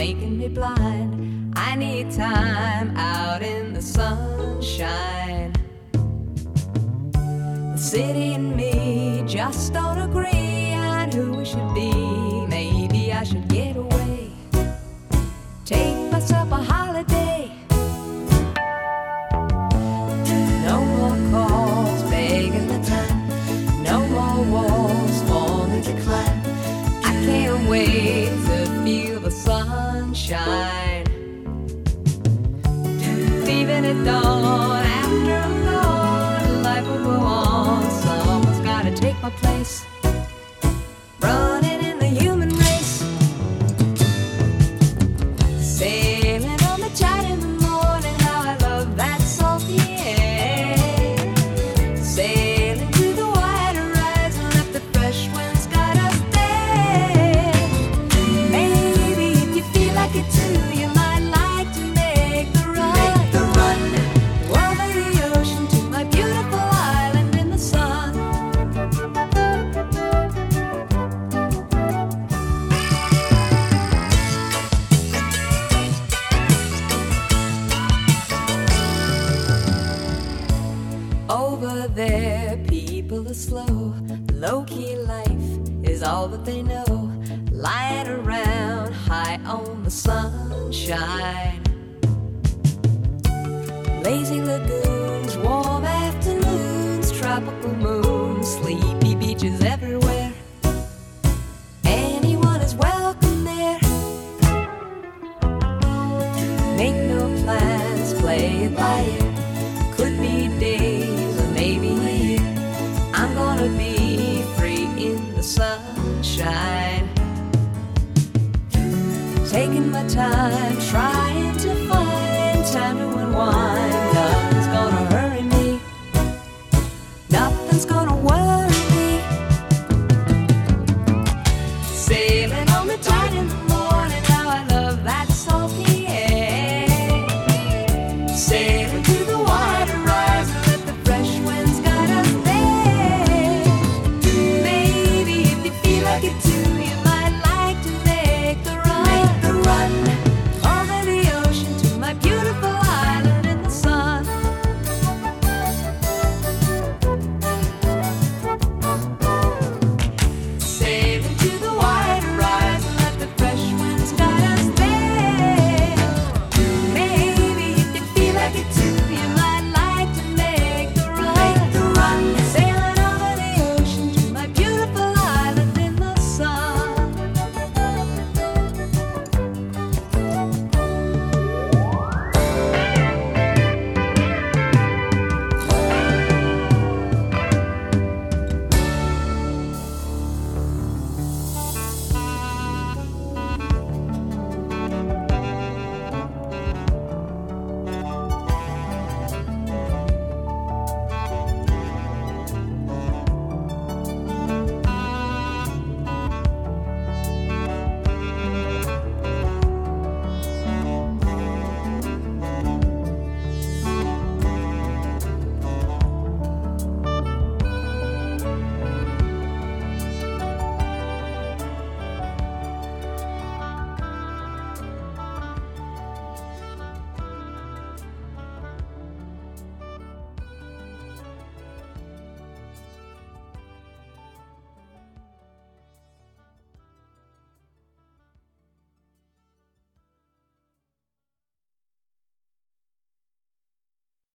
making me blind. I need time out in the sunshine. The city and me just don't agree on who we should be. Maybe I should get away, take myself a holiday. No more calls begging the time, no more walls for me to climb. I can't wait to feel the sunshine. Leaving at dawn, after I'm gone, life will go on. Someone's gotta take my place, running in the human race. Sailing on the tide in the morning, how I love that salty air. Sailing to the wide horizon, let the fresh winds guide us there. Maybe if you feel like it too, you might like to make the run. Over the ocean to my beautiful island in the sun. Over there, people are slow. Low-key life is all that they know. Lying around high on the sunshine. Lazy lagoons, warm afternoons, tropical moons, sleepy beaches everywhere. Anyone is welcome there. Make no plans, play it by ear. Could be days or maybe a year. I'm gonna be free in the sunshine. Taking my time, trying